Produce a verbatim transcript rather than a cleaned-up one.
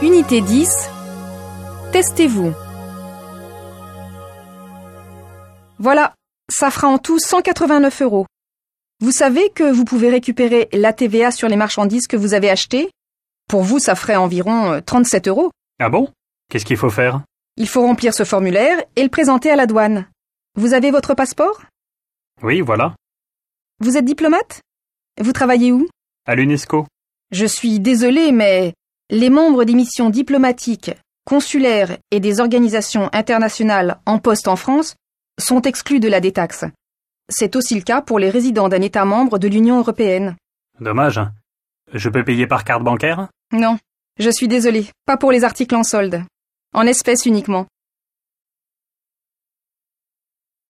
Unité dix. Testez-vous. Voilà, ça fera en tout cent quatre-vingt-neuf euros. Vous savez que vous pouvez récupérer la T V A sur les marchandises que vous avez achetées? Pour vous, ça ferait environ trente-sept euros. Ah bon? Qu'est-ce qu'il faut faire? Il faut remplir ce formulaire et le présenter à la douane. Vous avez votre passeport? Oui, voilà. Vous êtes diplomate? Vous travaillez où? À l'UNESCO. Je suis désolée, mais les membres des missions diplomatiques, consulaires et des organisations internationales en poste en France sont exclus de la détaxe. C'est aussi le cas pour les résidents d'un État membre de l'Union européenne. Dommage. Je peux payer par carte bancaire? Non, je suis désolée, pas pour les articles en solde. En espèces uniquement.